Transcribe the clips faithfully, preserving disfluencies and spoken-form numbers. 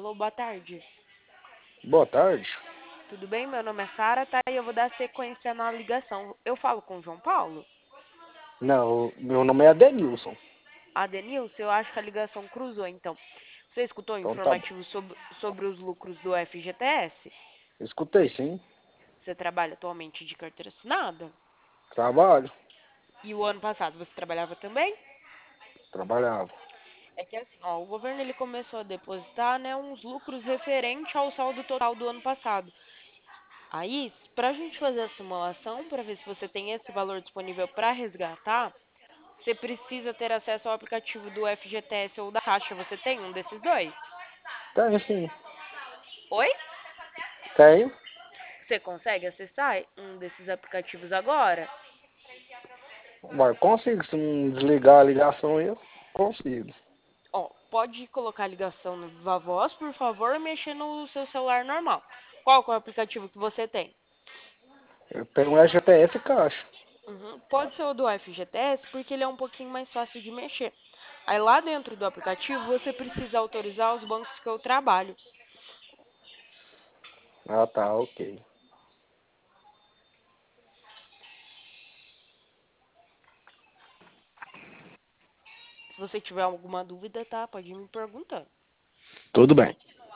Alô, boa tarde. Boa tarde. Tudo bem? Meu nome é Sara, tá? E eu vou dar sequência na ligação. Eu falo com o João Paulo? Não, meu nome é Adenilson. Adenilson, eu acho que a ligação cruzou, então. Você escutou o Então tá bom. informativo sobre, sobre os lucros do F G T S? Escutei, sim. Você trabalha atualmente de carteira assinada? Trabalho. E o ano passado você trabalhava também? Trabalhava. É que assim, ó, o governo ele começou a depositar, né, uns lucros referente ao saldo total do ano passado. Aí, para a gente fazer a simulação, para ver se você tem esse valor disponível para resgatar, você precisa ter acesso ao aplicativo do F G T S ou da Caixa. Você tem um desses dois? Tenho, sim. Oi? Tenho. Você consegue acessar um desses aplicativos agora? Mas consigo, se não desligar a ligação eu consigo. Ó, pode colocar a ligação no Viva Voz, por favor, e mexer no seu celular normal. Qual que é o aplicativo que você tem? Eu tenho um G P S Caixa. Uhum. Pode ser o do F G T S, porque ele é um pouquinho mais fácil de mexer. Aí lá dentro do aplicativo, você precisa autorizar os bancos que eu trabalho. Ah, tá, ok. Se você tiver alguma dúvida, tá? Pode ir me perguntando. Tudo bem.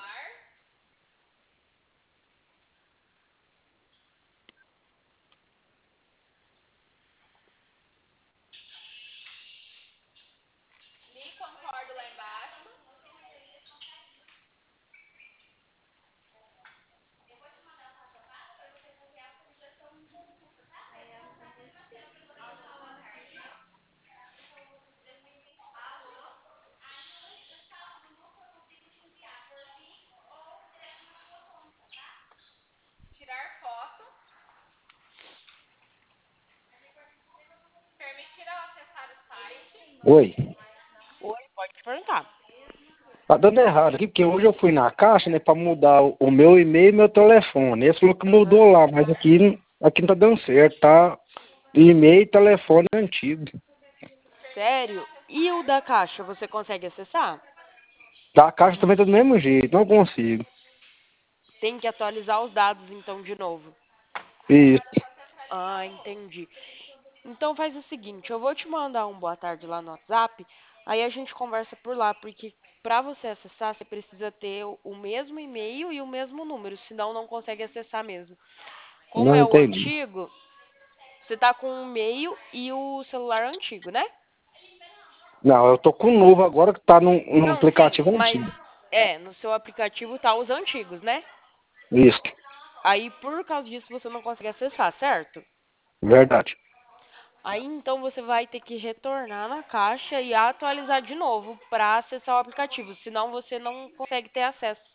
Oi. Oi, pode perguntar. Tá dando errado aqui, porque hoje eu fui na caixa, né, pra mudar o, o meu e-mail e meu telefone. Esse falou que mudou lá, mas aqui, aqui não tá dando certo, tá? E-mail e telefone é antigo. Sério? E o da Caixa, você consegue acessar? Da caixa também tá do mesmo jeito, não consigo. Tem que atualizar os dados então de novo. Isso. Ah, entendi. Então faz o seguinte, eu vou te mandar um boa tarde lá no WhatsApp, aí a gente conversa por lá, porque para você acessar, você precisa ter o o mesmo e-mail e o mesmo número, senão não consegue acessar mesmo. Como Não é o entendi. antigo, você tá com o e-mail e o celular antigo, né? Não, eu tô com um novo agora que tá num, num Não, sim, aplicativo mas antigo. é, no seu aplicativo tá os antigos, né? Isso. Aí por causa disso você não consegue acessar, certo? Verdade. Aí então você vai ter que retornar na caixa e atualizar de novo para acessar o aplicativo, senão você não consegue ter acesso.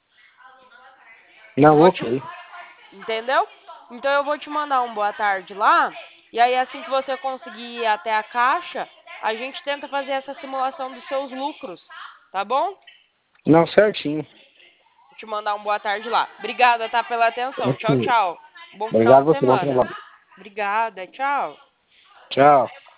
Eu Não, vou te, ok. entendeu? Então eu vou te mandar um boa tarde lá, e aí assim que você conseguir ir até a caixa, a gente tenta fazer essa simulação dos seus lucros, tá bom? Não, certinho. Vou te mandar um boa tarde lá. Obrigada, tá, pela atenção. Tchau, Ok. tchau. Bom final Obrigado de a você, bom semana. trabalho. Obrigada, tchau. Tchau.